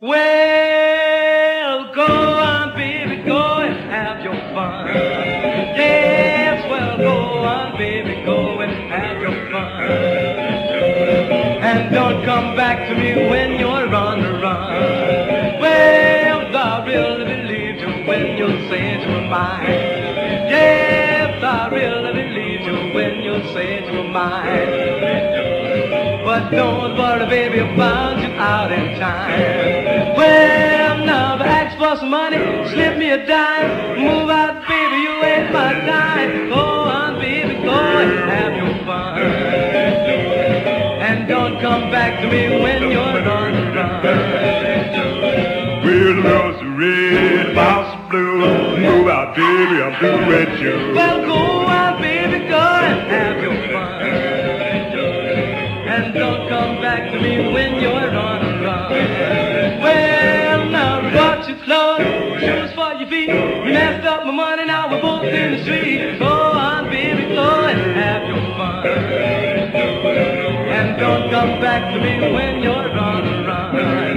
Well, go on, baby, go and have your fun. Yes, well, go on, baby, go and have your fun. And don't come back to me when you're on the run. Well, I really believe you when you say you're mine. Yes, I really believe you when you say you're mine. But don't worry, baby, I found you out in time. Well, now if I ask for some money, slip me a dime. Move out, baby, you ain't my time. Go on, baby, go and have your fun. And don't come back to me when you're on the run. Well, the rose is red, the mouse is blue. Move out, baby, I'm through with you. Well, go on, baby, go and have your fun. And don't come back to me when you're on the run. Well, now we bought you clothes, shoes for your feet. You messed up my money, now we're both in the street. Go on, baby, go and have your fun. And don't come back to me when you're on the run.